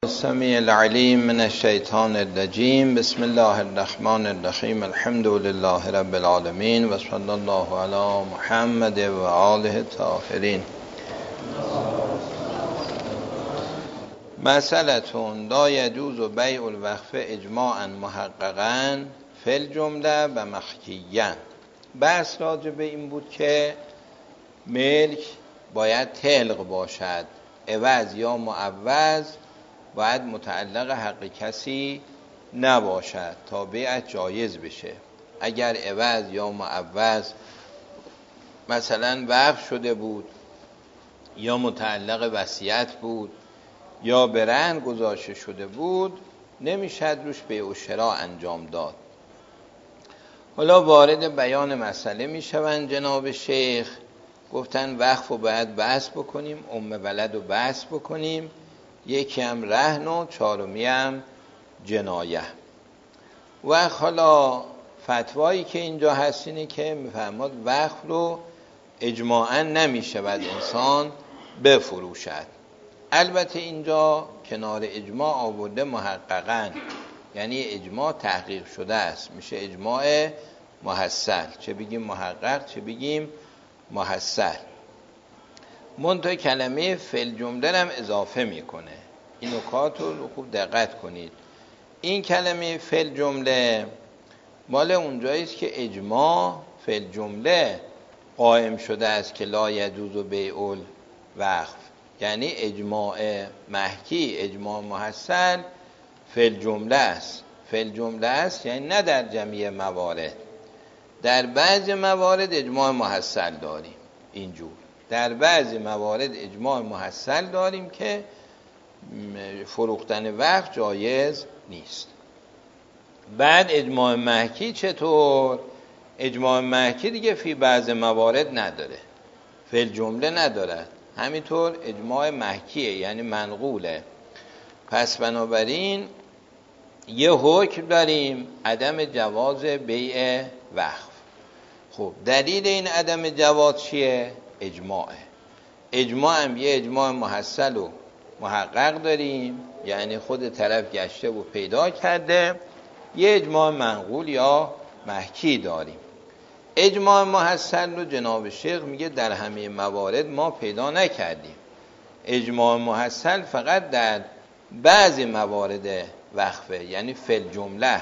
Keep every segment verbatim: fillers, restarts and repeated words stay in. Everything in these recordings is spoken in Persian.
السمیع العلیم من الشیطان الرجیم. بسم الله الرحمن الرحیم. الحمد لله رب العالمین و صلی الله علی محمد و آله الطاهرین. مسئلتون لا یجوز بیع الوقف اجماعا محققا فی الجمله و محکیا. بحث راجع به این بود که ملک باید طلق باشد، عوض یا معوض باید متعلق حق کسی نباشد تا بیعت جایز بشه. اگر عوض یا معوض مثلا وقف شده بود یا متعلق وصیت بود یا به رهن گذاشته شده بود نمیشد روش بیع و شراء انجام داد. حالا وارد بیان مسئله میشوند جناب شیخ. گفتن وقف رو باید بحث بکنیم، ام ولد رو بحث بکنیم، یکی هم رهن و چهارمی هم جنایه. و حالا فتوایی که اینجا هست اینه که میفرماد وقف رو اجماعاً نمیشود انسان بفروشد. البته اینجا کنار اجماع آورده محققاً، یعنی اجماع تحقیق شده است، میشه اجماع محصل، چه بگیم محقق چه بگیم محصل. منتها کلمه فل جمله هم اضافه میکنه. این نکات رو خوب دقت کنید. این کلمه فل جمله مال اونجاییست که اجماع فل جمله قائم شده است که لا یجوز بیع الوقف، یعنی اجماع محکی، اجماع محصل فل جمله است. فل جمله است یعنی نه در جمعی موارد، در بعض موارد اجماع محصل داریم اینجور، در بعضی موارد اجماع محصل داریم که فروختن وقف جایز نیست. بعد اجماع محکی چطور؟ اجماع محکی دیگه فی بعض موارد نداره، فی الجمله نداره، همینطور اجماع محکیه یعنی منقوله. پس بنابراین یه حکم داریم عدم جواز بیع وقف. خب دلیل این عدم جواز چیه؟ اجماعه. اجماع هم یه اجماع محصل و محقق داریم، یعنی خود طرف گشته و پیدا کرده. یه اجماع منقول یا محکی داریم. اجماع محصل رو جناب شیخ میگه در همه موارد ما پیدا نکردیم. اجماع محصل فقط در بعضی موارد وقفه، یعنی فی جمله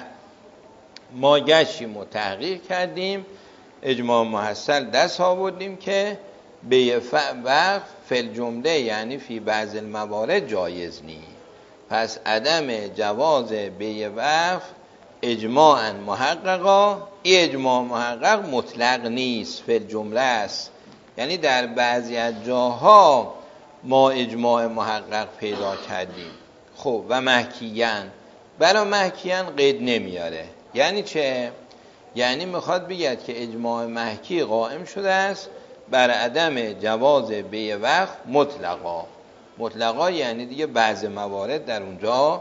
ما گشتیم و تحقیق کردیم، اجماع محصل دست آوردیم که بیع وقف فی جمله یعنی فی بعض الموارد جایز نیست. پس عدم جواز بیع وقف اجماعاً محققا، این اجماع محقق مطلق نیست، فی جمله است، یعنی در بعضی از جاها ما اجماع محقق پیدا کردیم. خب و محکیان، برای محکیان قید نمیاره. یعنی چه؟ یعنی میخواد بگید که اجماع محکی قائم شده است بر عدم جواز بیع وقف مطلقا. مطلقا یعنی دیگه بعض موارد در اونجا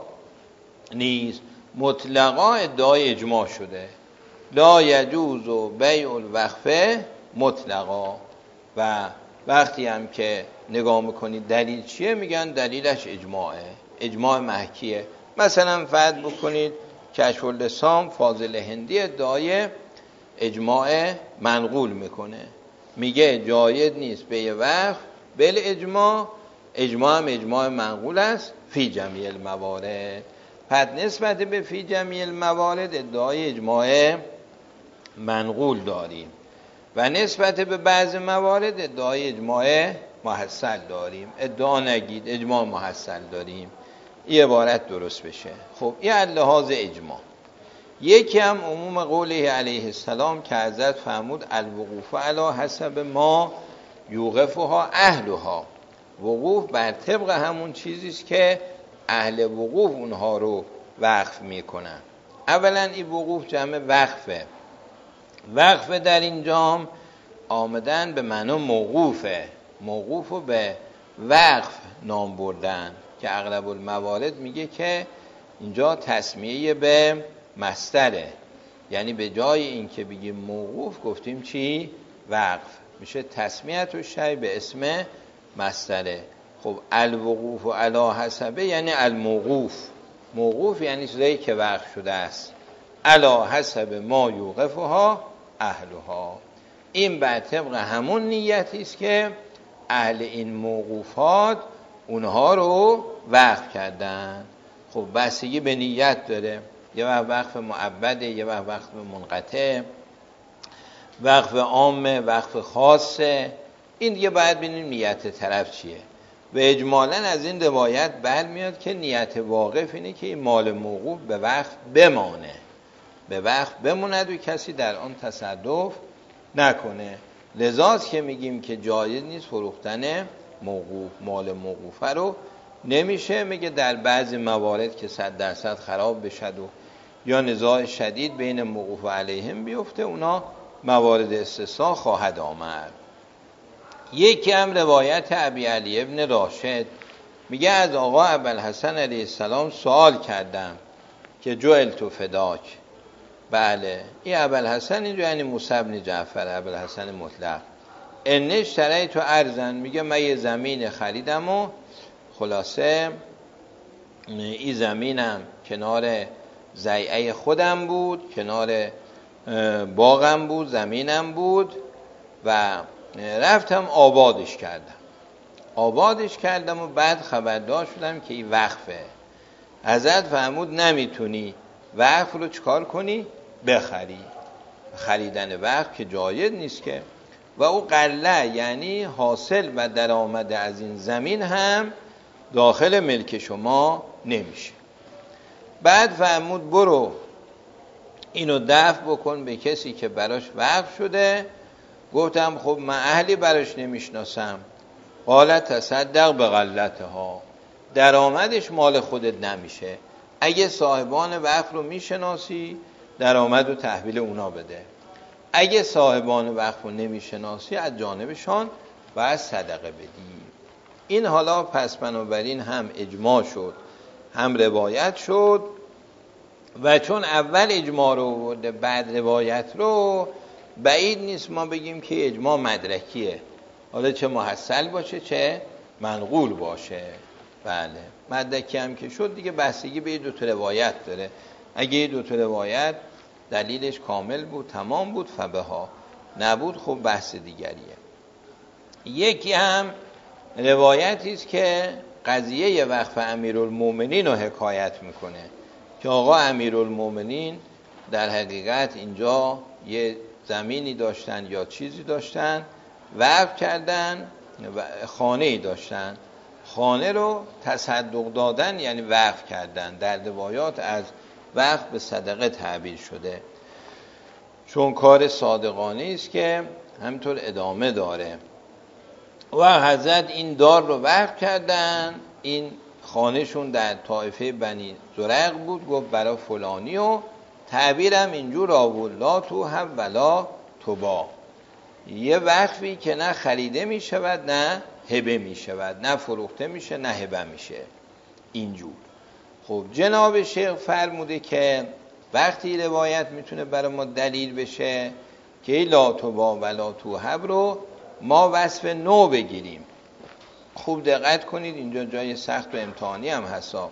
نیست. مطلقا ادعای اجماع شده لا یجوز بیع الوقف مطلقا. و وقتی هم که نگاه میکنید دلیل چیه، میگن دلیلش اجماعه، اجماع محکیه. مثلا فرض بکنید کشف اللسان فاضل هندی ادعای اجماع منقول میکنه، میگه جایز نیست بیع وقف بل اجماع، اجماع هم اجماع منقول است فی جمیع الموارد. پس نسبت به فی جمیع الموارد ادعای اجماع منقول داریم و نسبت به بعض موارد ادعای اجماع محصل داریم. ادعا نگید اجماع محصل داریم، این عبارت درست بشه. خب این لحاظ اجماع. یکی هم عموم قوله علیه السلام که حضرت فرمود الوقوف علی حسب ما یوقفها اهلها. وقوف بر طبق همون چیزیست که اهل وقوف اونها رو وقف میکنن. اولا این وقوف جمع وقفه. وقف در اینجا آمدن به معنی موقوفه، موقوف رو به وقف نام بردن که اغلب الموارد میگه که اینجا تسمیه به مصدره، یعنی به جای این که بگیم موقوف گفتیم چی؟ وقف. میشه تسمیت و شی به اسم مصدره. خب الوقوف و علی حسبه یعنی الموقوف. موقوف یعنی چیزایی که وقف شده است. علی حسب ما یوقفها اهلها. این بر طبق همون نیتی است که اهل این موقوفات اونها رو وقف کردن. خب بستگی به نیت داره، یه وقت وقف معبده، یه وقت وقف منقطع، وقف عامه، وقف خاصه. این دیگه باید ببینیم نیت طرف چیه. و اجمالاً از این روایت برمیاد که نیت واقف اینه که این مال موقوف به وقف بمانه، به وقف بموند و کسی در آن تصرف نکنه. لذاست که میگیم که جایز نیست فروختن موقوف، مال موقوفه رو نمیشه. میگه در بعضی موارد که صد درصد خراب بشد و یا نزاع شدید بین موقوف و علیهم بیفته، اونا موارد استثناء خواهد آمد. یکی هم روایت ابی علی ابن راشد میگه از آقا ابوالحسن علیه السلام سوال کردم که جعلت فداک. بله، این ابوالحسن اینجا یعنی موسی بن جعفر، ابوالحسن مطلق. ان اشتریت ارضا، میگه من یه زمین خریدم و خلاصه این زمینم کنار ضیعه خودم بود، کنار باغم بود، زمینم بود و رفتم آبادش کردم آبادش کردم و بعد خبردار شدم که این وقفه. حضرت فرمود نمیتونی وقف رو چکار کنی؟ بخری. خریدن وقف که جایز نیست که. و او قله یعنی حاصل و درآمد از این زمین هم داخل ملک شما نمیشه. بعد فرمود برو اینو دفع بکن به کسی که براش وقف شده. گفتم خب من اهلی براش نمیشناسم. قال تصدق به غلتها، درآمدش مال خودت نمیشه. اگه صاحبان وقف رو میشناسی درآمد رو تحویل اونا بده. اگه صاحبان وقف رو نمیشناسی از جانبشان باید صدقه بدی. این حالا پس بنابراین هم اجماع شد هم روایت شد. و چون اول اجماع رو آورده بعد روایت رو، بعید نیست ما بگیم که اجماع مدرکیه، حالا چه محصل باشه چه منقول باشه. بله، مدرکی هم که شد دیگه بستگی به دو تا روایت داره. اگه دو تا روایت دلیلش کامل بود تمام بود فبها، نبود خب بحث دیگریه. یکی هم روایتی است که قضیه وقف امیرالمومنین رو حکایت میکنه که آقا امیرالمومنین در حقیقت اینجا یه زمینی داشتن یا چیزی داشتن وقف کردن و خانه‌ای داشتن، خانه رو تصدق دادن یعنی وقف کردن. در روایات از وقف به صدقه تعبیر شده، چون کار صادقانه است که همینطور ادامه داره. و حضرت این دار رو وقف کردن. این خانهشون در طایفه بنی زرق بود. گفت برای فلانی و تعبیرم اینجور آورد لا تو هم ولا تو با، یه وقفی که نه خریده می شود نه هبه می شود، نه فروخته میشه نه هبه میشه. اینجور. خب جناب شیخ فرموده که وقتی روایت میتونه برای ما دلیل بشه که لا تو با ولا تو هب رو ما وصف نو بگیریم. خوب دقت کنید اینجا جای سخت و امتحانی هم هستا.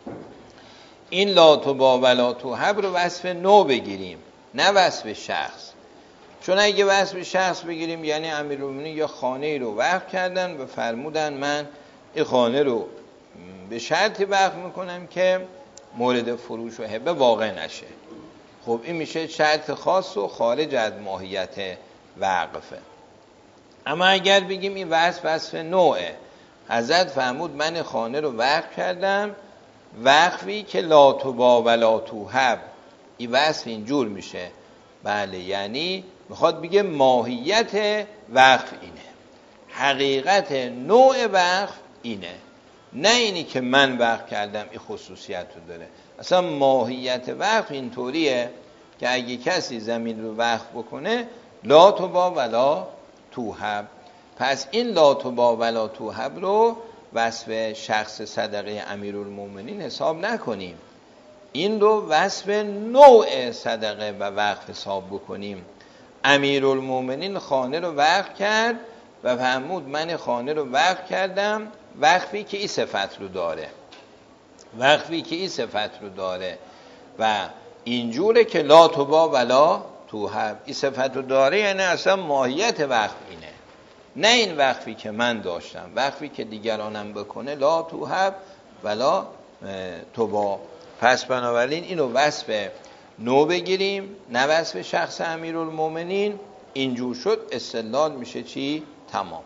این لا تو با ولا تو هب رو وصف نو بگیریم نه وصف شخص. چون اگه وصف شخص بگیریم یعنی امیرالمومنین یا خانه ای رو وقف کردن و فرمودن من این خانه رو به شرطی وقف میکنم که مورد فروش و هبه واقع نشه. خب این میشه شرط خاص و خارج از ماهیت وقفه. اما اگر بگیم این وصف وصف نوعه، حضرت فرمود من خانه رو وقف کردم وقفی که لا تو با ولا تو هب، این وصف اینجور میشه. بله، یعنی میخواد بگه ماهیت وقف اینه، حقیقت نوع وقف اینه، نه اینی که من وقف کردم این خصوصیت رو داره. اصلا ماهیت وقف اینطوریه که اگه کسی زمین رو وقف بکنه لا تو با ولا تو هب. پس این لا تو با ولا تو هب رو وصف شخص صدقه امیرالمومنین حساب نکنیم، این رو وصف نوع صدقه و وقف حساب بکنیم. امیرالمومنین خانه رو وقف کرد و فرمود من خانه رو وقف کردم وقفی که این صفت رو داره، وقفی که این صفت رو داره و اینجوره که لا تبا ولا توهب، این صفت رو داره، یعنی اصلا ماهیت وقف اینه، نه این وقفی که من داشتم، وقفی که دیگرانم بکنه لا توهب ولا تبا. پس بنابراین اینو وصف نو بگیریم، نه وصف شخص امیرالمومنین. اینجور شد استدلال میشه چی؟ تمام.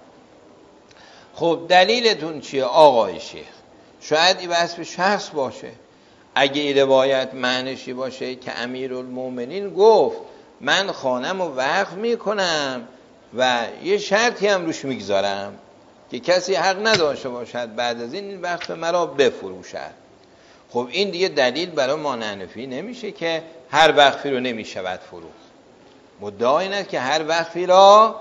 خب دلیلتون چیه آقای شیخ؟ شاید این وصف شخص باشه. اگه این روایت معنیشی باشه که امیرالمومنین گفت من خانم رو وقف میکنم و یه شرطی هم روش میگذارم که کسی حق نداشته باشد بعد از این وقف مرا بفروشد. خب این دیگه دلیل برای ما حنفی نمیشه که هر وقفی رو نمیشود فروخت. مدعا اینه که هر وقفی را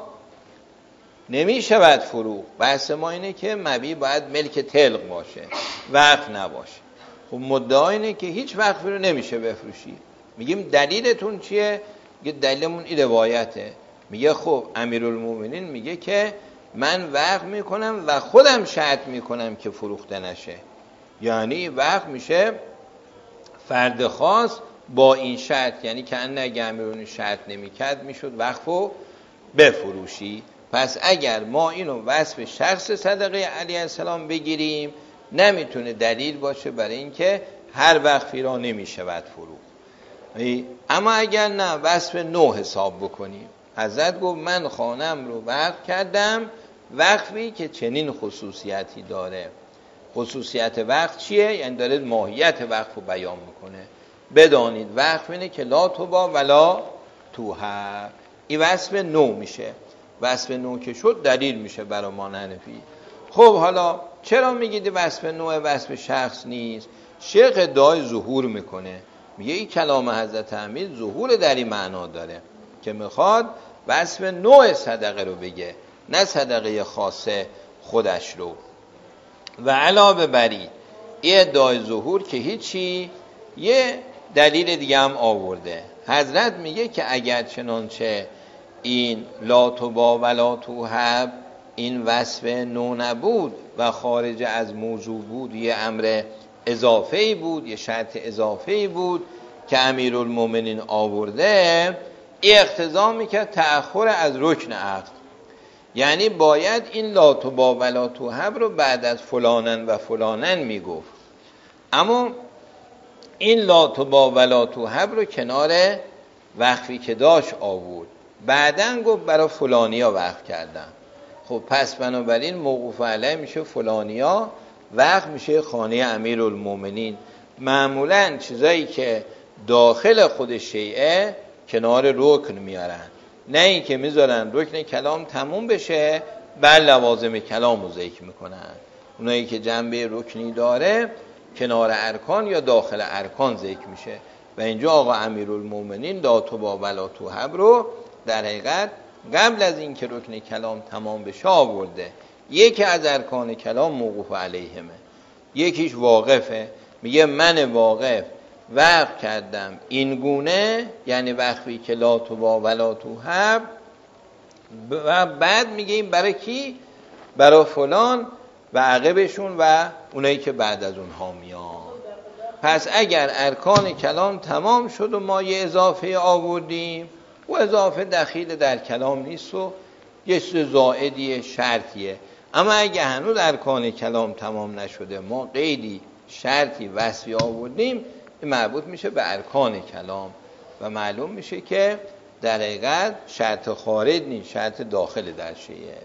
نمیشود فروخت. بحث ما اینه که مبیع باید ملک طلق باشه، وقف نباشه. خب مدعا اینه که هیچ وقفی رو نمیشه بفروشی. میگیم دلیلتون چیه؟ میگه دلیلمون این روایته. میگه خب امیرالمومنین میگه که من وقف میکنم و خودم شرط میکنم که فروخته نشه. یعنی وقف میشه فرد خاص با این شرط، یعنی که ان اگه امیرالمومنین شرط نمیکرد میشد وقفو بفروشی. پس اگر ما اینو وصف شخص صدقه علیه السلام بگیریم نمیتونه دلیل باشه برای اینکه هر وقفی را نمیشود فروخت. اما اگر نه وصف نو حساب بکنیم، حضرت گفت من خانم رو وقف کردم، وقفی که چنین خصوصیتی داره. خصوصیت وقف چیه؟ یعنی داره ماهیت وقف رو بیان میکنه. بدانید وقف اینه که لا تبا ولا توهب. این وصف نو میشه. وصف نو که شد دلیل میشه برای ما حنفی. خب حالا چرا میگید وصف نو وصف شخص نیست؟ شیخ ادعای ظهور میکنه، میگه این کلام حضرت امیر ظهور در این معنا داره که میخواد وصف نوع صدقه رو بگه، نه صدقه خاصه خودش رو. و علاوه بری این ادعای ظهور که هیچی، یه دلیل دیگه هم آورده. حضرت میگه که اگر چنانچه این لا تبا ولا توهب این وصف نو نبود و خارج از موضوع بود، یه امر اضافه‌ای بود، یه شرط اضافه‌ای بود که امیرالمومنین آورده، این اقتضا میکرد تأخر از رکن عقد. یعنی باید این لا تبا ولا توهب رو بعد از فلانن و فلانن میگفت. اما این لا تبا ولا توهب رو کنار وقفی که داشت آورد، بعدن گفت برای فلانیا وقف کردم. خب پس بنابراین موقوف علیه میشه فلانیا، وقف میشه خانه امیرالمومنین. معمولا چیزایی که داخل خود شیعه کنار رکن میارن، نه این که میذارن رکن کلام تموم بشه بر لوازم کلام رو ذکر میکنن. اونایی که جنبه رکنی داره کنار ارکان یا داخل ارکان ذکر میشه. و اینجا آقا امیرالمومنین لا تبا ولا توهب رو در حقیقت قبل از این که رکن کلام تمام بشه آورده. یکی از ارکان کلام موقوف علیهمه، یکیش واقفه. میگه من واقف وقف کردم این گونه، یعنی وقفی که لا تبا ولا توهب، و بعد میگه این برای کی؟ برای فلان و عقبشون و اونایی که بعد از اونها میان. پس اگر ارکان کلام تمام شد و ما یه اضافه آوردیم، و اضافه دخیل در کلام نیست و یه چیز زائدیه، شرطیه. اما اگه هنوز ارکان کلام تمام نشده ما قیدی، شرطی، وصفی آوردیم، این مربوط میشه به ارکان کلام و معلوم میشه که در حقیقت شرط خارج نیست، شرط داخل در شیعه.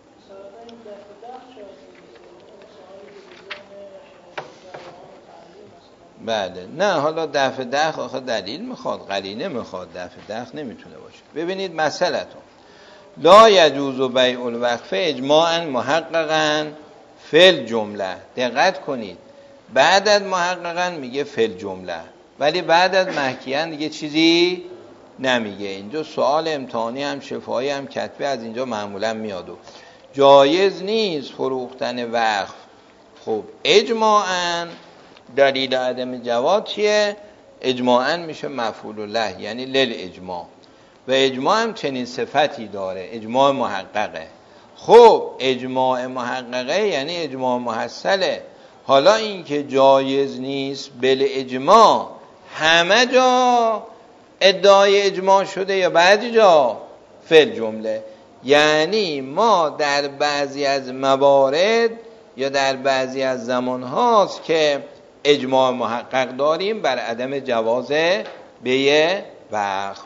بله نه، حالا دفع دخل آخه دلیل میخواد، قرینه میخواد، دفع دخل نمیتونه باشه. ببینید مسئلتون لا یجوز بیع الوقف اجماعا محققا فل جمله. دقت کنید، بعد از محققا میگه فل جمله، ولی بعد از محکیان دیگه چیزی نمیگه. اینجا سوال امتحانی هم شفاهی هم کتبی از اینجا معمولا میاد و جایز نیست فروختن وقف. خب اجماعا دلیل عدم جواز چیه؟ اجماعا میشه مفعول له، یعنی لل اجماع. و اجماع هم چنین صفتی داره، اجماع محققه. خب اجماع محققه یعنی اجماع محصله. حالا این که جایز نیست بل اجماع، همه جا ادعای اجماع شده یا بعضی جا فل جمله؟ یعنی ما در بعضی از موارد یا در بعضی از زمان هاست که اجماع محقق داریم بر عدم جواز بیع وقف.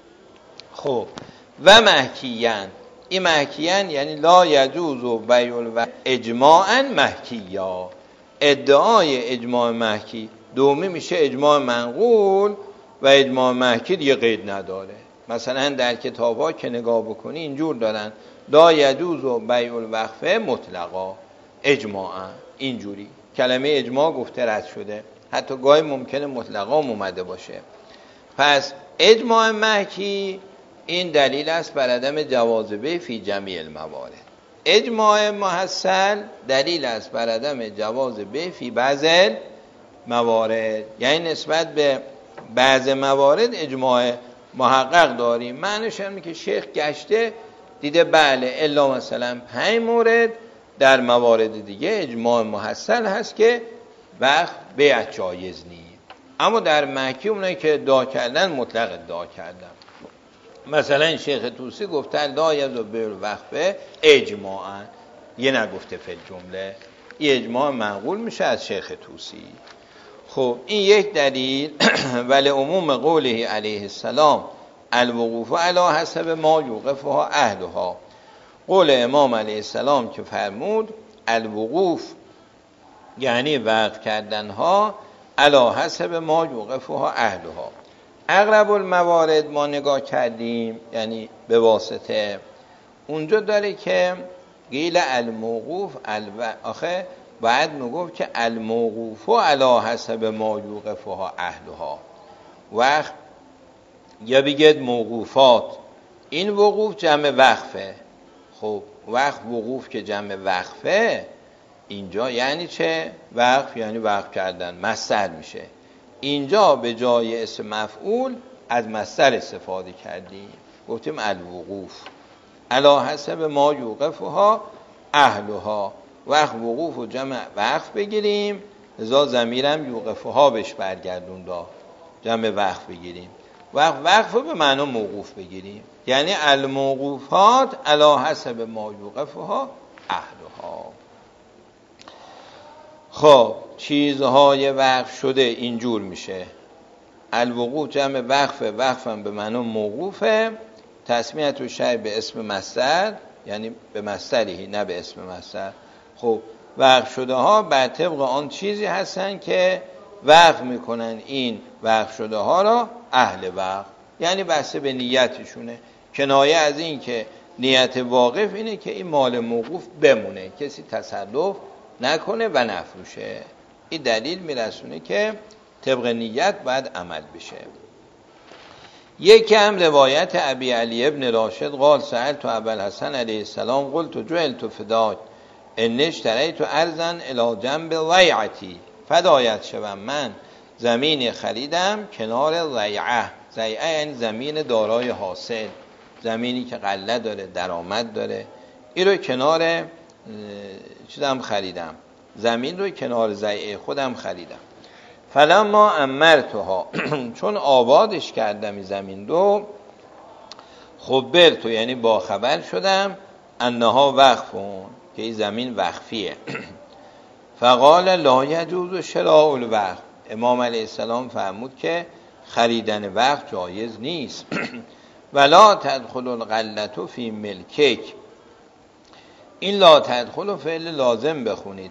خب و محکیان، این محکیان یعنی لا یجوز بیع الوقف اجماعا محکیا، ادعای اجماع محکی دومی میشه اجماع منقول و اجماع محکی دیگه قید نداره. مثلا در کتاب ها که نگاه بکنی اینجور دارن لا یجوز بیع الوقف مطلقا اجماعا، اینجوری کلمه اجماع گفته رد شده، حتی گاهی ممکنه مطلقا اومده باشه. پس اجماع محکی این دلیل است بر عدم جواز بیع فی جمیع الموارد. اجماع محصل دلیل است بر عدم جواز بیع فی بعض موارد، یعنی نسبت به بعض موارد اجماع محقق داریم. معنیش اینه که شیخ گشته دیده بله الا مثلا پنج مورد در موارد دیگه اجماع محصل هست که وقف بیع جایز نیست. اما در مکی اونایی که ادعا کردن مطلق ادعا کردن. مثلا شیخ طوسی گفته لا یجوز بیع الوقف اجماعا، یه نگفته فی الجمله، این اجماع منقول میشه از شیخ طوسی. خب این یک دلیل. ولی عموم قوله علیه السلام الوقوف علی حسب ما یوقفها اهلها، قول امام علیه السلام که فرمود الوقوف یعنی وقف کردنها علی حسب ما یوقفها اهلها. اغلب الموارد ما نگاه کردیم یعنی به واسطه اونجا داره که قیل الموقوف الو... آخه باید میگفت که الموقوف علی حسب ما یوقفها اهلها، وقت یا بگید موقوفات، این وقوف جمع وقفه. خب وقت وقوف که جمع وقفه اینجا یعنی چه؟ وقف یعنی وقف کردن، مصدر میشه. اینجا به جای اسم مفعول از مصدر استفاده کردیم، گفتیم الوقوف علی حسب ما یوقفها اهلها. وقت وقوف و جمع وقف بگیریم، لذا ضمیرم یوقفها بهش برگردون دا جمع وقف بگیریم. وقت وقف به معنی موقوف بگیریم، یعنی الموقوفات علی حسب ما یوقفها اهلها. خب چیزهای وقف شده اینجور میشه. الوقوف جمع وقف، وقفم به معنی موقوفه، تسمیت و شیء به اسم مصدر یعنی به مصدری نه به اسم مصدر. خب وقف شده ها بر طبق آن چیزی هستن که وقف میکنن این وقف شده ها را اهل وقف، یعنی بسته به نیتشونه. کنایه از این که نیت واقف اینه که این مال موقوف بمونه، کسی تصرف نکنه و نفروشه. این دلیل میرسونه که طبق نیت باید عمل بشه. یکی هم روایت ابی علی ابن راشد قال سألت ابوالحسن علیه السلام قلت جعلت فداک ان اشتریت ارضا الی جنب ضیعتی، فدایت شوم من زمین خریدم کنار ضیعه. ضیعه یعنی زمین دارای حاصل، زمینی که غله داره، درآمد داره. این رو کنار چیزم خریدم، زمین رو کنار ضیعه خودم خریدم. فلما امرتها چون آبادش کردم این زمین رو، خبرت یعنی با خبر شدم انها وقفون که این زمین وقفیه. فقال لا یجوز شراء الوقف، امام علیه السلام فرمود که خریدن وقف جایز نیست. ولا تدخل الغلة فی ملکک، این لا تدخل فعل لازم بخونید،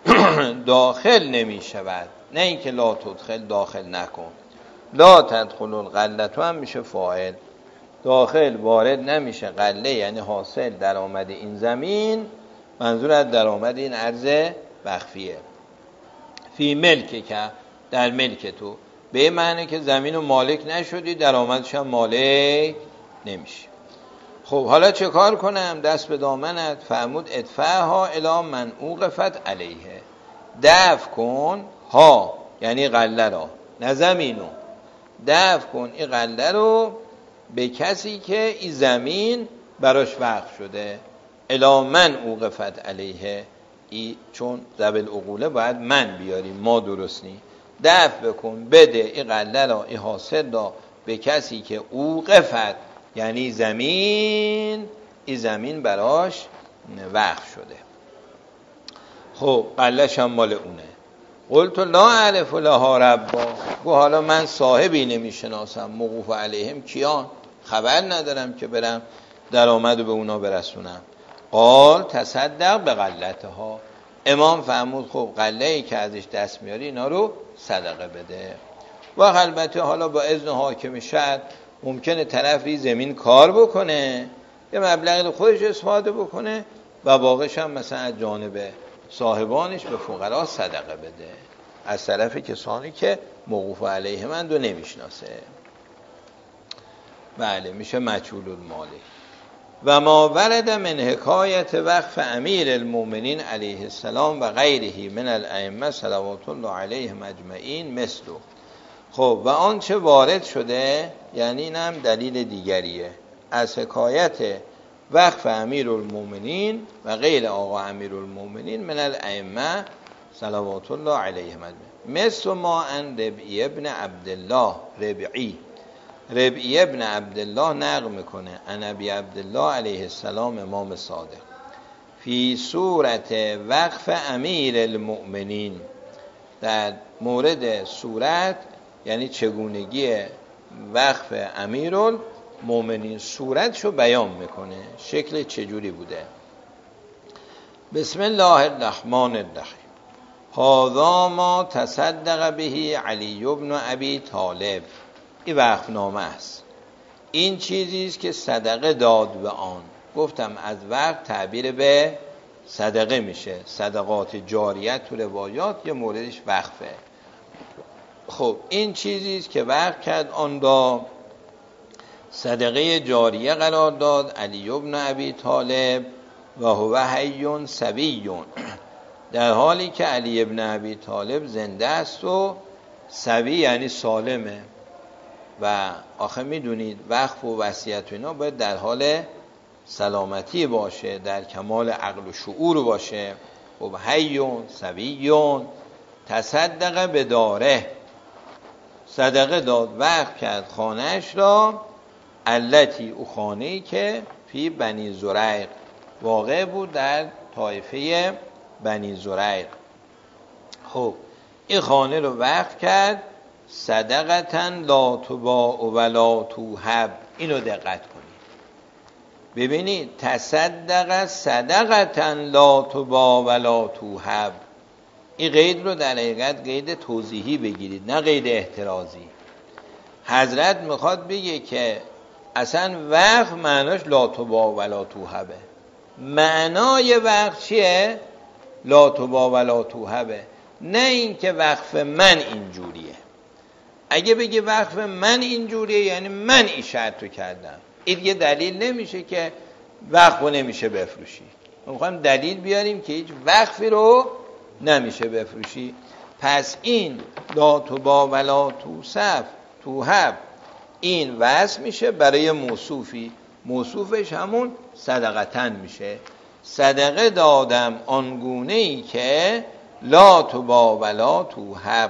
داخل نمی شود، نه اینکه لا تدخل داخل نکن. لا تدخل الغلة هم میشه فاعل، داخل وارد نمیشه. غله یعنی حاصل درآمد این زمین، منظور از درآمد این ارض وقفیه. فی ملک که در ملک تو، به معنی که زمین رو مالک نشدی، درآمدش هم مالک نمیشه. خب حالا چه کار کنم؟ دست به دامنت. فرمود ادفعها الی من اوقفت علیه، دفع کن ها یعنی غله را، نه زمینو، دفع کن این غله رو به کسی که این زمین براش وقف شده. الا من اوقفت علیه، ای چون ذبل عقوله باید من بیاریم، ما درست نی. دفع بکن، بده ای قله را، ای حاصل را به کسی که اوقفت یعنی زمین، ای زمین براش وقف شده. خب قله‌ش هم مال اونه. قلت لا اعرف لها ربا، گو حالا من صاحبی نمیشناسم، موقوف علیهم کیان، خبر ندارم که برم درآمد رو به اونا برسونم. قال تصدق به قلتها، امام فرمود خب قله‌ای که ازش دست میاری اینا رو صدقه بده. و البته حالا با اذن حاکم شهر ممکنه طرفی زمین کار بکنه، یه مبلغی رو خودش استفاده بکنه و باقیش هم مثلا از جانب صاحبانش به فقرا صدقه بده، از طرف کسانی که موقوف علیه من رو نمیشناسه. بله میشه مجهول المال. و ما ورد من حکایت وقف امیر المؤمنین علیه السلام و غیره من الائمه صلوات الله علیهم اجمعین مثل. خب و آنچه وارد شده، یعنی این هم دلیل دیگریه، از حکایت وقف امیر المؤمنین و غیر آقا امیر المؤمنین من الائمه صلوات الله علیهم اجمعین، مثل ما ان ربعی ابن عبدالله، ربعی ربعی ابن عبدالله نقل میکنه ان ابی عبدالله علیه السلام امام صادق فی صورت وقف امیر المؤمنین، در مورد صورت یعنی چگونگی وقف امیرالمؤمنین، صورتشو بیان میکنه شکل چجوری بوده. بسم الله الرحمن الرحیم. هذا ما تصدق به علی بن ابی طالب، این وقف نامه است، این چیزی است که صدقه داد به آن. گفتم از وقف تعبیر به صدقه میشه، صدقات جاریت تو روایات یه موردش وقفه. خب این چیزی است که وقف کرد آن را صدقه جاریه قرار داد علی بن ابی طالب و هو حی صبی، در حالی که علی بن ابی طالب زنده است و صبی یعنی سالمه. و آخه میدونید وقف و وصیت و اینا باید در حال سلامتی باشه، در کمال عقل و شعور باشه. خب حیون صبیون تصدق به داره، صدقه داد وقف کرد خانهش را، التی او خانه‌ای که فی بنی زریق واقع بود در طایفه بنی زریق. خب این خانه رو وقف کرد صدقتاً لا تباع ولا توهب. اینو دقت کنید ببینید، تصدق صدقتاً لا تباع ولا توهب، این قید رو در حقیقت قید توضیحی بگیرید نه قید احترازی. حضرت میخواد بگه که اصلا وقف معناش لا تباع ولا توهبه. معنای وقف چیه؟ لا تباع ولا توهبه، نه این که وقف من اینجوریه. اگه بگه وقف من اینجوریه یعنی من این شرط رو کردم، این دیگه دلیل نمیشه که وقف رو نمیشه بفروشی. ما میخوایم دلیل بیاریم که هیچ وقفی رو نمیشه بفروشی. پس این لا تباع ولا توصف توهب این وصف میشه برای موصوفی، موصوفش همون صدقتن میشه. صدقه دادم آنگونه ای که لا تباع ولا توهب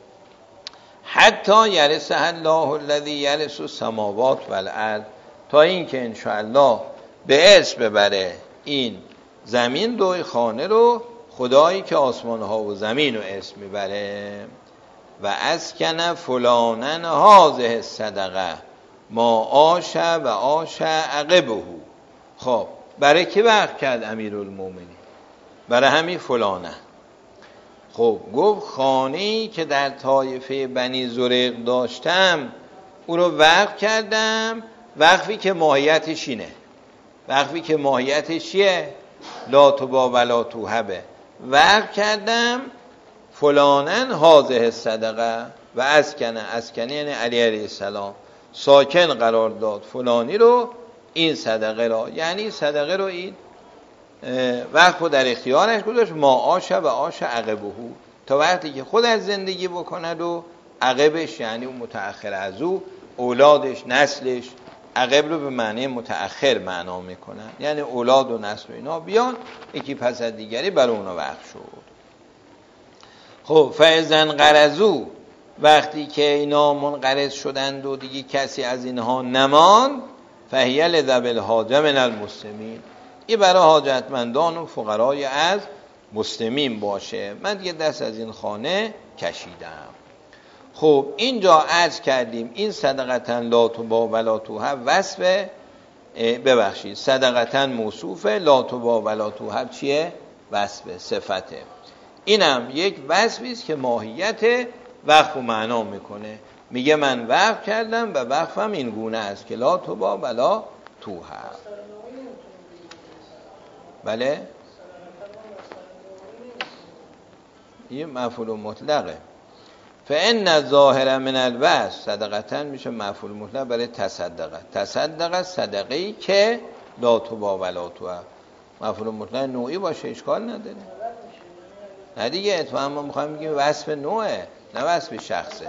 حتی یرث الله الذی یرث السماوات والارض، تا این که انشاءالله به ارث ببره این زمین دوی خانه رو خدایی که آسمان ها و زمین رو ارث میبره. و اسکن فلانن هذه صدقه ما عاش و عاش عقبه. خب برای کی وقف کرد امیرالمومنین؟ برای همین فلانه. خب گفت خانه‌ای که در طایفه بنی زریق داشتم او رو وقف کردم، وقفی که ماهیتش اینه، وقفی که ماهیتش چیه؟ لا تباع ولا توهبه. وقف کردم فلانن هذه صدقه و اسکنه، اسکنه یعنی علی علیه السلام، ساکن قرار داد فلانی رو این صدقه را، یعنی صدقه رو این وقت رو در اختیارش گذاشت. ما عاش و عاش عقبه، تا وقتی که خود از زندگی بکند و عقبش یعنی اون متأخر از او اولادش نسلش عقب رو به معنی متأخر معنا میکنن، یعنی اولاد و نسل و اینا بیان یکی پس از دیگری برای اونا وقف شد. خب فاذا انقرضوا، وقتی که اینا منقرض شدند و دیگه کسی از اینها نماند، فهی لذوی الحاجه من المسلمین، این برای حاجتمندان و فقرای از مسلمین باشه، من دیگه دست از این خانه کشیدم. خب اینجا عرض کردیم این صدقتا لا تبا ولا توهب وصف، ببخشید صدقتا موصوفه، لا تبا ولا توهب چیه؟ وصف، صفته. اینم یک وصفی است که ماهیت وقف و معنا میکنه، میگه من وقف کردم و وقفم این گونه است که لا تبا ولا توهب. بله این مفعول مطلقه. فان الظاهر من الوصف صدقتا میشه مفعول مطلق برای تصدقه. تصدقه صدقه‌ای که لا تبا ولا توهب، مفعول مطلق نوعی باشه اشکال نداره. نه دیگه اتفاقا ما میخوایم بگیم وصف نوعه نه وصف شخصه.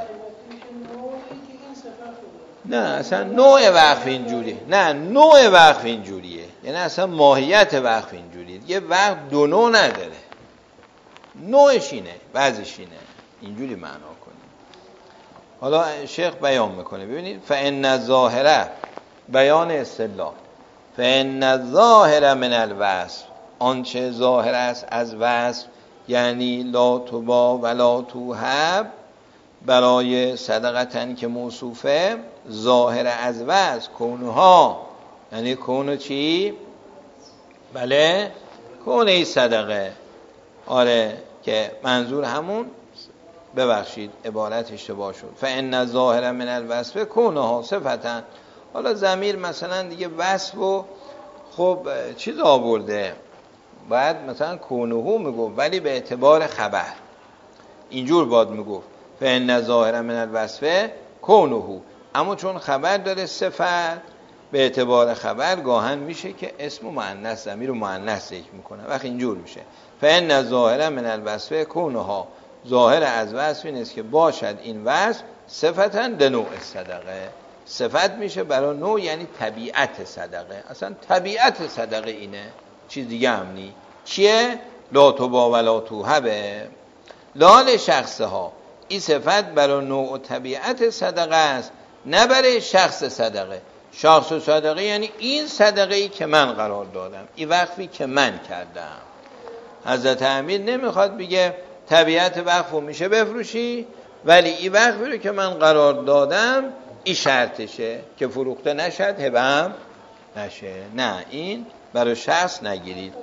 نه اصلا نوع وقف اینجوریه، نه نوع وقف اینجوریه، یعنی اصلا ماهیت وقف اینجوریه. یه وقف دو نوع نداره، نوعش اینه، بعضش اینه، اینجوری معنا کنیم. حالا شیخ بیان میکنه، ببینید فان الظاهر، بیان اصطلاح، فان الظاهر من الوصف، آنچه ظاهر است از وصف، یعنی لا تبا ولا توهب برای صدقتن که موصوفه، ظاهر از وصف کونها، یعنی کونو چی؟ بله کونه صدقه. آره که منظور همون، ببخشید عبارت اشتباه شد، فان الظاهر من الوصف کونها صفتن. حالا ضمیر مثلا دیگه وصف و خب چیز آورده، باید مثلا کونهو میگفت ولی به اعتبار خبر اینجور باید میگفت فان الظاهر من الوصف کونهو، اما چون خبر داره صفت به اعتبار خبر گاهن میشه که اسم مؤنث ضمیر رو مؤنث ذکر میکنه، وقت اینجور میشه فان الظاهر من الوصف کونها، ظاهر از وصف این است که باشد این وصف صفتاً لنوع صدقه، صفت میشه برای نوع، یعنی طبیعت صدقه. اصلا طبیعت صدقه اینه، چیز دیگه هم نی. چیه؟ لا تبا ولا توهبه، لال شخصه ها، این صفت برای نوع و طبیعت صدقه است، نه برای شخص صدقه. شخص صدقه یعنی این صدقه ای که من قرار دادم، این وقفی که من کردم. حضرت امیر نمیخواد بگه طبیعت وقفو میشه بفروشی، ولی این وقفی رو که من قرار دادم این شرطشه که فروخته نشد هبم نشه. نه این برای شخص نگیرید.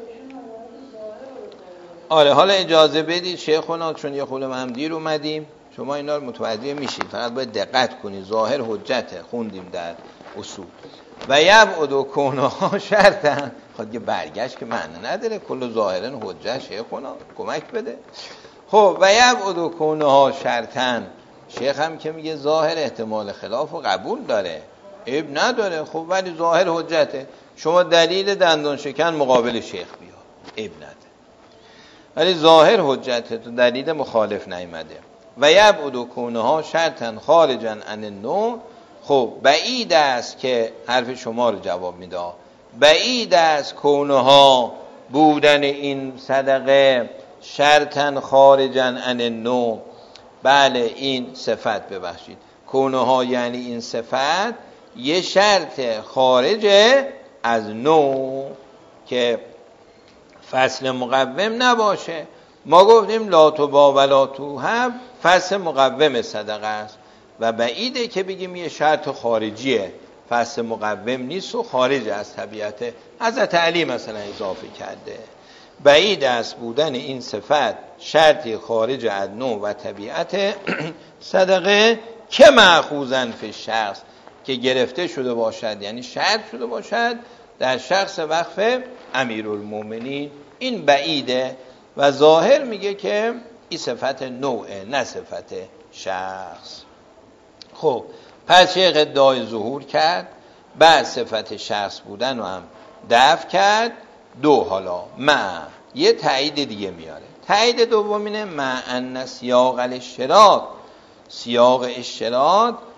آره حالا اجازه بدید شیخونا، چون یه خود هم دیر اومدیم، شما اینا رو متوجه میشید، فقط باید دقت کنید. ظاهر حجته خوندیم در اصول. و یبعد کونها شرطن، خود یه برگشت که معنی نداره، کل ظاهرن حجت. شیخونا کمک بده. خب و یبعد کونها شرطن، شیخ هم که میگه ظاهر احتمال خلاف و قبول داره، عیب نداره، خب ولی ظاهر حجته. شما دلیل دندان شکن مقابل شیخ بیا، عیب نداره، ولی ظاهر حجته، تو دلیل مخالف نیامده. و یبعد کونها شرطن خارجا عن النوع. خب بعید است که حرف شما رو جواب میده، بعید است کونها بودن این صدقه شرطن خارجا عن النوع. بله این صفت، ببخشید کونها یعنی این صفت یه شرط خارجه از نوع که فصل مقوم نباشه. ما گفتیم لا تبا ولا توهب فصل مقوم صدقه است و بعیده که بگیم یه شرط خارجیه، فصل مقوم نیست و خارج از طبیعت. حضرت علی مثلا اضافه کرده بعید است بودن این صفت شرطی خارج از نوع و طبیعت صدقه که مأخوذن فی شخص، که گرفته شده باشد، یعنی شرط شده باشد در شخص وقف امیرالمومنین. این بعیده و ظاهر میگه که این صفت نوعه نه صفت شخص. خب پس شیخ ادعای ظهور کرد، بعد صفت شخص بودن رو هم دفع کرد. دو حالا مع یه تایید دیگه میاره. تایید دوم اینه مع ان سیاق الاشتراط، سیاق اشتراط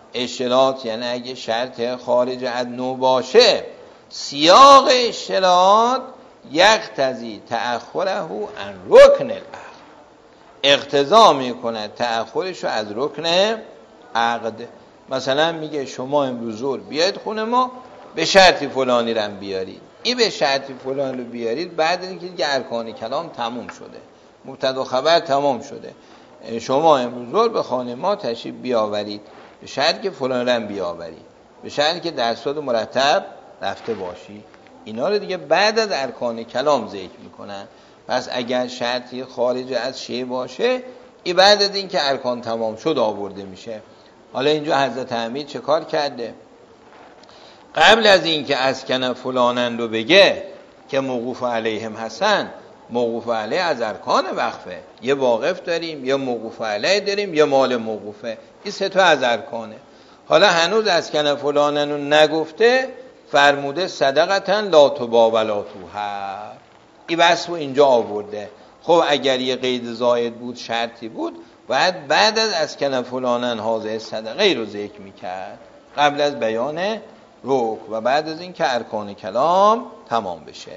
اشتراط یعنی اگه شرط خارج از نو باشه، سیاق اشتراط یقتضی تأخره عن رکن العقد، اقتضا میکنه تأخرش رو از رکن عقد. مثلا میگه شما امروز ظهر بیاید خونه ما، به شرطی فلانی رم بیارید. این به شرطی فلانی رو بیارید بعد اینکه دیگه ارکان کلام تموم شده، مبتدا خبر تمام شده. شما امروز ظهر به خانه ما تشریف بیاورید، به شرطی که فلان رم بیاورید، به شرطی که درصد مرتب رفته باشی. اینا رو دیگه بعد از ارکان کلام ذکر میکنن. پس اگر شرطی خارج از شی باشه، این بعد از این که ارکان تمام شد آورده میشه. حالا اینجا حضرت حمید چه کار کرده؟ قبل از این که اسکن فلانن رو بگه که موقوف علیهم هستن، موقوف علیه از ارکان وقفه، یه واقف داریم، یه موقوف علیه داریم، یه مال موقوفه، این سه تا از ارکانه. حالا هنوز اسکن فلانن رو نگفته، فرموده صدقتن لا تبا ولا توهب، این وصف اینجا آورده. خب اگر یه قید زائد بود، شرطی بود، باید بعد از اسکن فلانن حاضر صدقه رو ذکر میکرد، قبل از بیان رک و بعد از این که ارکان کلام تمام بشه.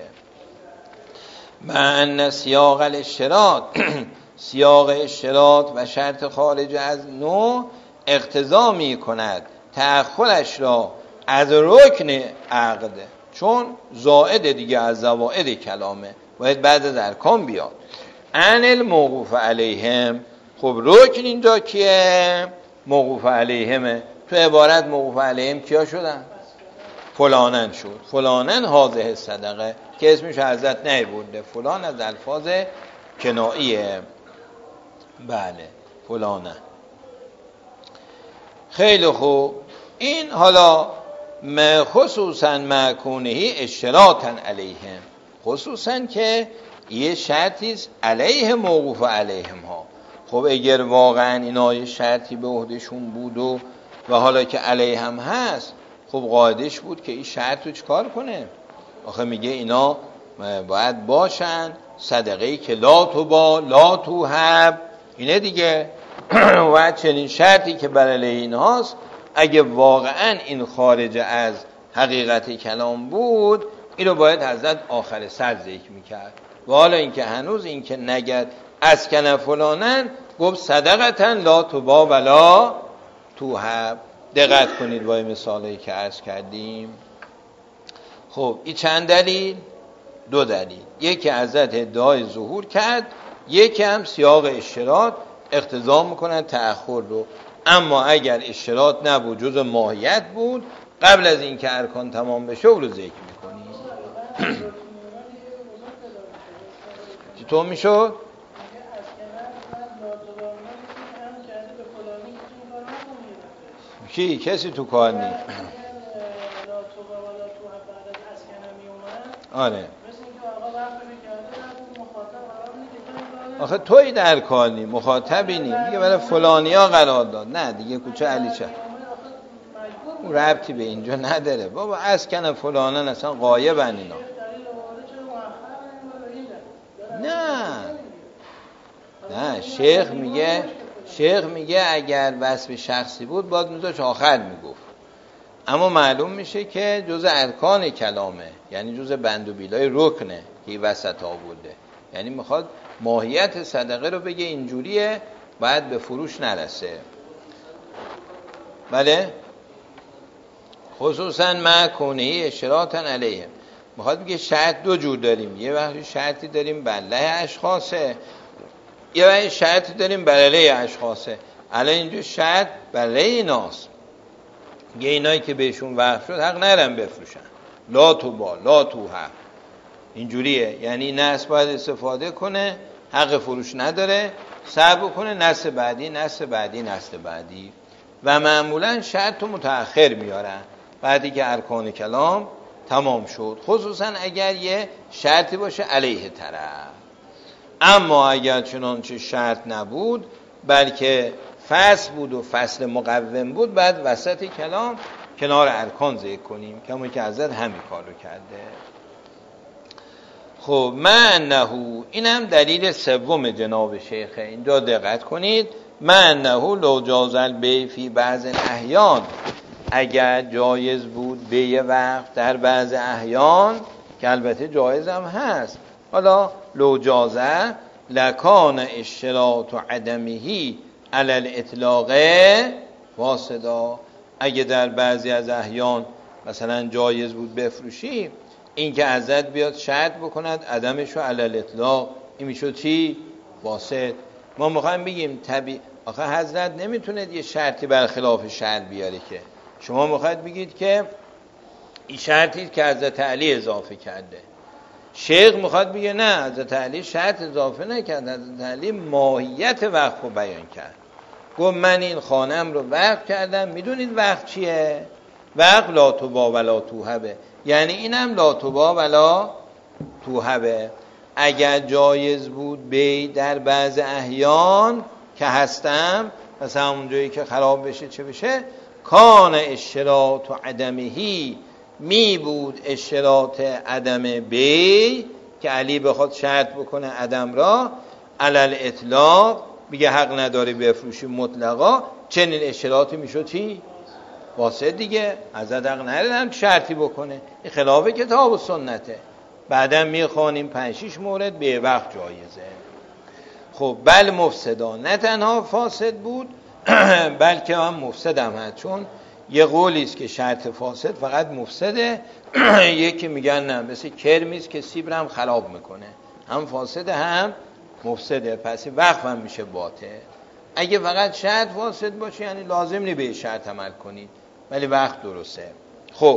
مع سیاق الاشتراط، سیاق اشتراط و شرط خارج از نو اقتضا می کند تأخرش را از رکن عقد، چون زائد دیگه از زوائد کلامه، باید بعد از ارکان بیاد. عن الموقوف علیهم، خب رکن اینجا کیه؟ موقوف علیهمه. تو عبارت موقوف علیهم کیا شدن؟ فلانن شد. فلانن حاضر صدقه که اسمش حضرت نیورده، فلان از الفاظ کناییه. بله فلانن. خیلی خوب. این حالا خصوصا مکونهی اشتراطا علیهم، خصوصا که یه شرطی علیه موقوف علیهم ها. خب اگر واقعا اینا یه شرطی به عهدشون بود و و حالا که علیهم هست، خب قاعدش بود که این شرط رو چکار کنه؟ آخه میگه اینا باید باشن صدقه‌ای که لا تبا لا توهب، اینه دیگه. و چنین شرطی که بر علیه اینهاست، اگه واقعا این خارج از حقیقت کلام بود، این رو باید حضرت آخر سر ذکر میکرد. و حالا این که هنوز این که نگرد اسکن فلانن، گفت صدقتن لا تبا ولا توهب. دقت کنید با این مثالایی که عرض کردیم. خب این چند دلیل؟ دو دلیل. یکی حضرت ادعای ظهور کرد، یکی هم سیاق اشتراط اقتضا میکنن تأخر رو. اما اگر اشتراط نبود، جز ماهیت بود، قبل از این که ارکان تمام بشه او رو ذکر میکنیم. چطور میشد؟ کی؟ کسی تو کار نیست. آره آخه توی در کار نی، مخاطبی نی، میگه برای فلانی ها قرار داد. نه دیگه کوچه علی چه اون ربطی به اینجا نداره بابا. اسکن فلانن اصلا غایبن اینا. نه نه شیخ میگه شیخ میگه اگر وصف شخصی بود باید میذاش آخر میگفت، اما معلوم میشه که جز ارکان کلامه، یعنی جز بند و بیلای رکنه که این وسط آورده. یعنی میخواد ماهیت صدقه رو بگه اینجوریه، باید به فروش نرسه. بله خصوصا مکونهی اشتراطا علیه، میخواد بگه شرط دو جور داریم. یه وقتی شرطی داریم بر علیه اشخاصه، یه وقتی شرطی داریم بر علیه اشخاصه. الان اینجا شرط بر علیه ایناست، یه اینایی که بهشون وقف شد حق نرم بفروشن، لا تو با لا تو حق، اینجوریه. یعنی نسل باید استفاده کنه، حق فروش نداره، صبر کنه، نسل بعدی نسل بعدی نسل بعدی. و معمولا شرط رو متأخر میارن بعدی که ارکان کلام تمام شد، خصوصا اگر یه شرطی باشه علیه طرف. اما اگر چنانچه شرط نبود بلکه فصل بود و فصل مقوم بود، بعد وسط کلام کنار ارکان ذکر کنیم، کما که حضرت همین کار رو کرده. خب معنه، این هم دلیل سوم جناب شیخه. اینجا دقت کنید، معنه لو جاز البیع فی بعض الاحیان، اگر جایز بود بیع وقف در بعض احیان، که البته جایز هم هست، حالا لو جازه لکان اشتراط و عدمهی علی الاطلاق فاسدا، اگه در بعضی از احیان مثلا جایز بود بفروشی، این که ازت بیاد شرط بکند عدمشو علی الاطلاق، این میشد چی؟ فاسد. ما میخوایم بگیم طبیعی، آخه حضرت نمیتونه یه شرطی برخلاف شرط بیاره که، شما میخواید بگید که این شرطی که حضرت علی اضافه کرده، شیخ میخواد بگه نه حضرت علی شرط اضافه نکرد، حضرت علی ماهیت وقف رو بیان کرد. گفت من این خانم رو وقف کردم، میدونید وقف چیه؟ وقف لا تباع ولا توهبه، یعنی اینم لا تباع ولا توهبه. اگر جایز بود بی در بعض احیان که هستم، مثلا اونجایی که خراب بشه چه بشه، کان اشتراط و عدمهی، می بود اشتراط عدم بی که علی بخواد شرط بکنه عدم را، علل اطلاق میگه حق نداری بفروشی مطلقا، چنین اشتراطی میشد چی؟ واسه دیگه حضرت حق ندارم شرطی بکنه، این خلاف کتاب و سنته. بعدم میخوانیم پنج شیش مورد به وقت جایزه. خب بل مفسدا، نه تنها فاسد بود بلکه هم مفسد هم هست، چون یه قولی است که شرط فاسد فقط مفسده، یکی میگن نه مثل کرمیست که سیب هم خراب میکنه، هم فاسد هم مفسده، پس وقف هم میشه باطل. اگه فقط شرط فاسد باشه یعنی لازم نی به شرط عمل کنید، ولی وقت درسته. خب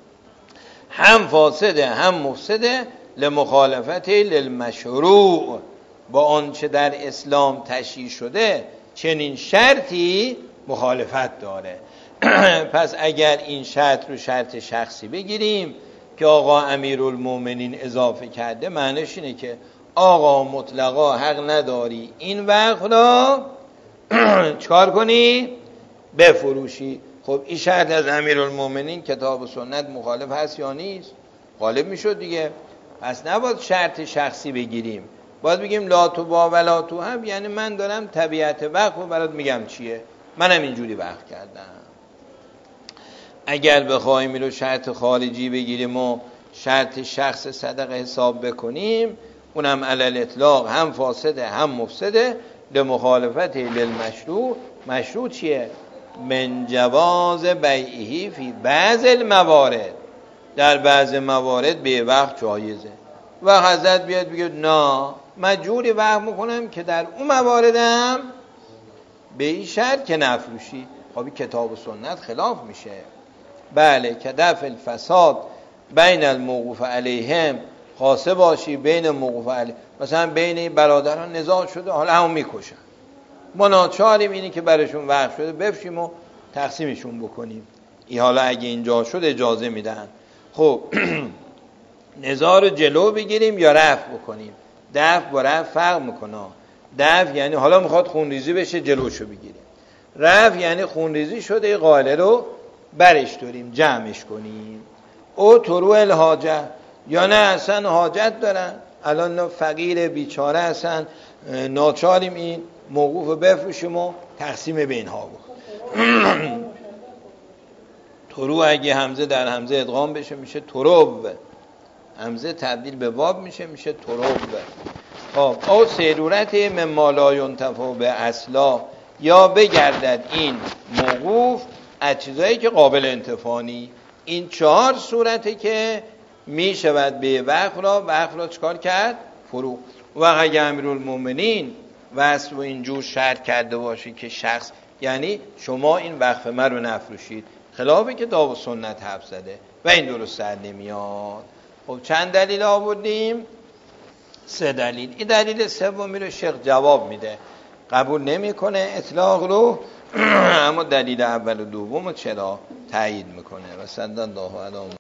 هم فاسده هم مفسده، لمخالفت للمشروع، با آنچه در اسلام تشریع شده چنین شرطی مخالفت داره. پس اگر این شرط رو شرط شخصی بگیریم که آقا امیرالمومنین اضافه کرده، معنیش اینه که آقا مطلقا حق نداری این وقت را چکار کنی؟ بفروشی. خب این شرط از امیرالمومنین کتاب و سنت مخالف هست یا نیست؟ غالب میشد دیگه. پس نباید شرط شخصی بگیریم، باید بگیم لا تباع ولا توهب، یعنی من دارم طبیعت وقف رو برات میگم چیه، منم اینجوری وقف کردم. اگر بخوایم رو شرط خارجی بگیریم و شرط شخص صدقه حساب بکنیم، اونم علل اطلاق هم فاسده هم مفسده، لمخالفت للمشروع. مشروع چیه؟ من جواز بیعه فی بعض الموارد، در بعض موارد به وقت جایزه. و حضرت بیاد بگه نه من جوری وقت میکنم که در اون مواردم به این شرط که نفروشی. خب کتاب و سنت خلاف میشه. بله که دفع الفساد بین الموقوف علیهم، خاصه باشی بین موقوف علیهم، مثلا بین این برادران نزاع شده حالا همون میکشن، ما ناچاریم اینی که برشون وقف شده بفشیم و تقسیمشون بکنیم. این حالا اگه اینجا شد اجازه میدن. خب نزاع رو جلو بگیریم یا رفع بکنیم؟ دفع با رفع فرق میکنه. دفع یعنی حالا میخواد خونریزی بشه جلوشو بگیریم، رفع یعنی خونریزی شده قائله رو برش داریم جمعش کنیم. او طروع الحاجه، یا نه اصلا حاجت دارن، الان فقیر بیچاره هستن، ناچاریم این موقوف بفروشیم و تقسیم بینها بکنیم. طروع اگه همزه در همزه ادغام بشه میشه طروب، همزه تبدیل به واب میشه میشه طروب. خب او سیرورت مما لا ینتفع به اصلا، یا بگردد این موقوف از چیزایی که قابل انتفاعی. این چهار صورته که می شود به وقف را وقف را چکار کرد؟ فروغ. و اگه امیرالمومنین وصف و اینجور شرط کرده باشی که شخص، یعنی شما این وقف من رو نفروشید، خلاف کتاب و سنت حرف زده و این درست سر نمیاد. خب چند دلیل آوردیم؟ سه دلیل. این دلیل سومی رو شیخ جواب میده، قبول نمیکنه اطلاق رو، اما دلیل اول و دوم چرا تایید میکنه. و صلی الله علیه